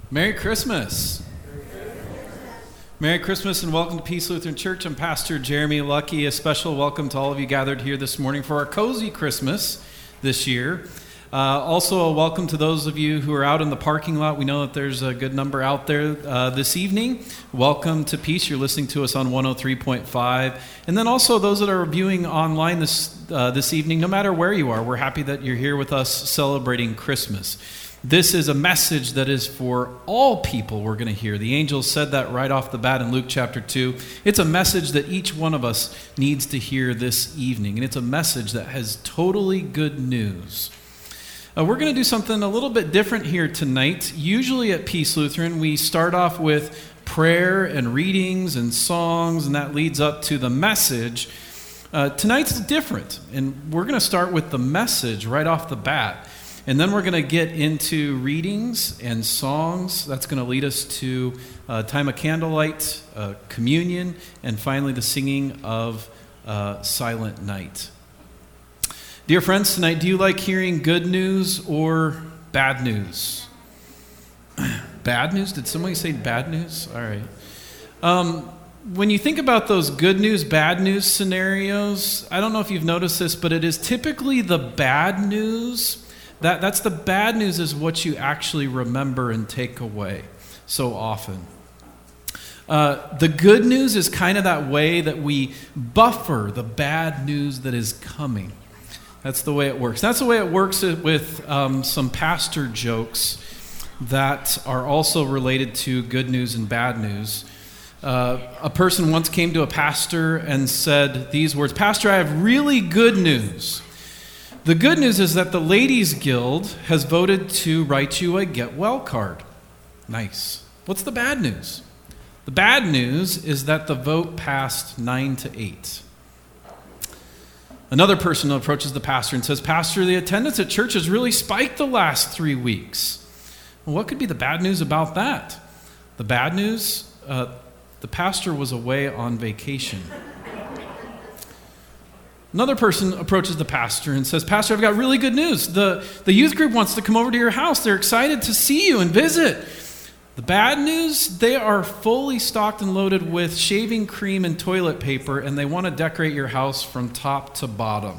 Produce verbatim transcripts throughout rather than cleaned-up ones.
Merry Christmas. Merry Christmas and welcome to Peace Lutheran Church. I'm Pastor Jeremy Lucky. A special welcome to all of you gathered here this morning for our cozy Christmas this year. Uh, also a welcome to those of you who are out in the parking lot. We know that there's a good number out there uh, this evening. Welcome to Peace. You're listening to us on one oh three point five. And then also those that are viewing online this uh, this evening, no matter where you are, we're happy that you're here with us celebrating Christmas. This is a message that is for all people we're going to hear. The angels said that right off the bat in Luke chapter two. It's a message that each one of us needs to hear this evening. And it's a message that has totally good news. Uh, we're going to do something a little bit different here tonight. Usually at Peace Lutheran, we start off with prayer and readings and songs, and that leads up to the message. Uh, tonight's different, and we're going to start with the message right off the bat. And then we're going to get into readings and songs. That's going to lead us to a time of candlelight, uh, communion, and finally the singing of uh, Silent Night. Dear friends, tonight, do you like hearing good news or bad news? Bad news? Did somebody say bad news? All right. Um, when you think about those good news, bad news scenarios, I don't know if you've noticed this, but it is typically the bad news. That that's the bad news is what you actually remember and take away so often. Uh, the good news is kind of that way that we buffer the bad news that is coming. That's the way it works. That's the way it works with um, some pastor jokes that are also related to good news and bad news. Uh, a person once came to a pastor and said these words, "Pastor, I have really good news. The good news is that the Ladies Guild has voted to write you a get well card." Nice. What's the bad news? The bad news is that the vote passed nine to eight. Another person approaches the pastor and says, "Pastor, the attendance at church has really spiked the last three weeks. Well, what could be the bad news about that?" The bad news, uh, the pastor was away on vacation. Another person approaches the pastor and says, "Pastor, I've got really good news. The, the youth group wants to come over to your house. They're excited to see you and visit." The bad news, they are fully stocked and loaded with shaving cream and toilet paper, and they want to decorate your house from top to bottom.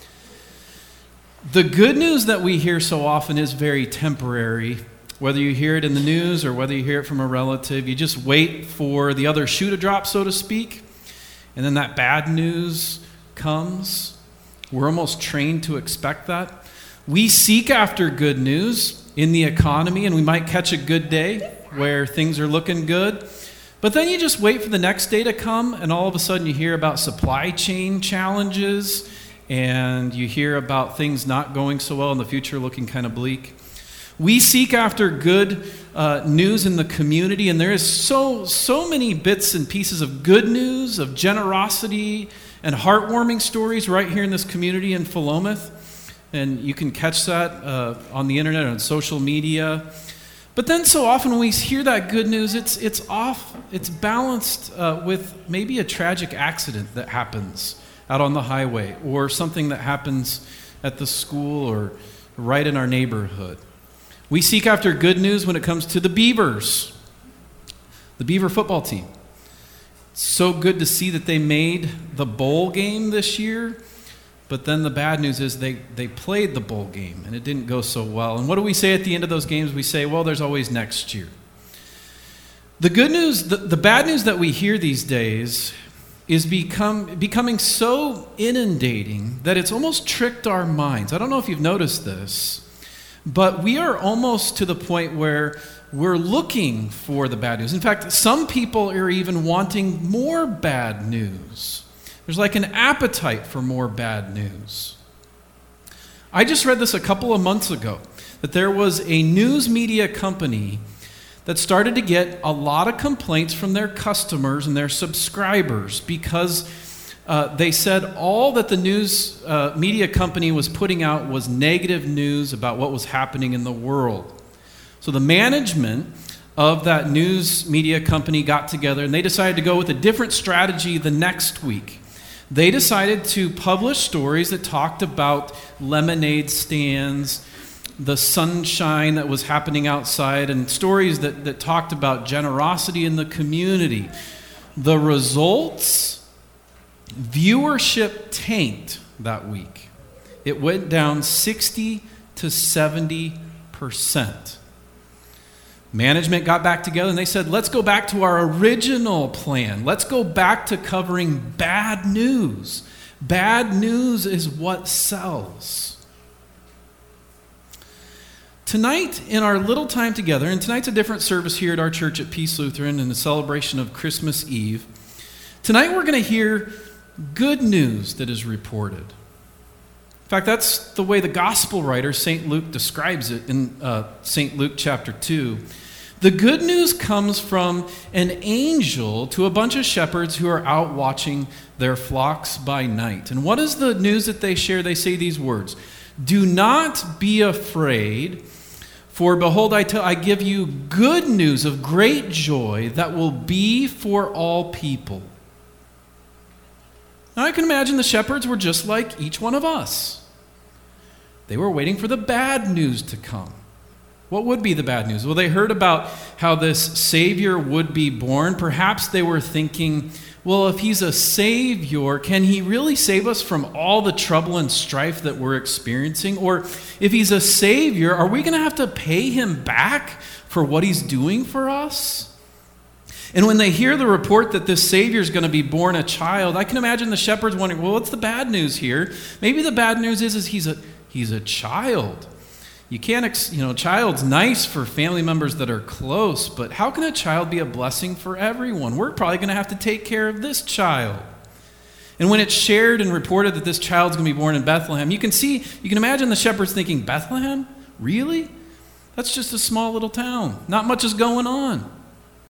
The good news that we hear so often is very temporary. Whether you hear it in the news or whether you hear it from a relative, you just wait for the other shoe to drop, so to speak, and then that bad news comes. We're almost trained to expect that. We seek after good news in the economy, and we might catch a good day where things are looking good. But then you just wait for the next day to come, and all of a sudden you hear about supply chain challenges, and you hear about things not going so well in the future, looking kind of bleak. We seek after good uh, news in the community, and there is so, so many bits and pieces of good news, of generosity, and heartwarming stories right here in this community in Philomath. And you can catch that uh, on the internet, on social media. But then so often when we hear that good news, it's it's off, it's balanced uh, with maybe a tragic accident that happens out on the highway, or something that happens at the school or right in our neighborhood. We seek after good news when it comes to the Beavers, the Beaver football team. So good to see that they made the bowl game this year, but then the bad news is they, they played the bowl game, and it didn't go so well. And what do we say at the end of those games? We say, well, there's always next year. The good news, the, the bad news that we hear these days is become becoming so inundating that it's almost tricked our minds. I don't know if you've noticed this, but we are almost to the point where we're looking for the bad news. In fact, some people are even wanting more bad news. There's like an appetite for more bad news. I just read this a couple of months ago, that there was a news media company that started to get a lot of complaints from their customers and their subscribers because uh, they said all that the news uh, media company was putting out was negative news about what was happening in the world. So the management of that news media company got together and they decided to go with a different strategy the next week. They decided to publish stories that talked about lemonade stands, the sunshine that was happening outside and stories that, that talked about generosity in the community. The results, viewership tanked that week. It went down sixty to seventy percent. Management got back together and they said, let's go back to our original plan. Let's go back to covering bad news. Bad news is what sells. Tonight, in our little time together, and tonight's a different service here at our church at Peace Lutheran in the celebration of Christmas Eve. Tonight we're going to hear good news that is reported. In fact, that's the way the gospel writer, Saint Luke, describes it in uh, Saint Luke chapter two. The good news comes from an angel to a bunch of shepherds who are out watching their flocks by night. And what is the news that they share? They say these words, "Do not be afraid, for behold, I, tell, I give you good news of great joy that will be for all people." Now, I can imagine the shepherds were just like each one of us. They were waiting for the bad news to come. What would be the bad news? Well, they heard about how this Savior would be born. Perhaps they were thinking, well, if he's a Savior, can he really save us from all the trouble and strife that we're experiencing? Or if he's a Savior, are we going to have to pay him back for what he's doing for us? And when they hear the report that this Savior is going to be born a child, I can imagine the shepherds wondering, well, what's the bad news here? Maybe the bad news is, is he's a he's a child. You can't, ex- you know, child's nice for family members that are close, but how can a child be a blessing for everyone? We're probably going to have to take care of this child. And when it's shared and reported that this child's going to be born in Bethlehem, you can see, you can imagine the shepherds thinking, Bethlehem? Really? That's just a small little town. Not much is going on.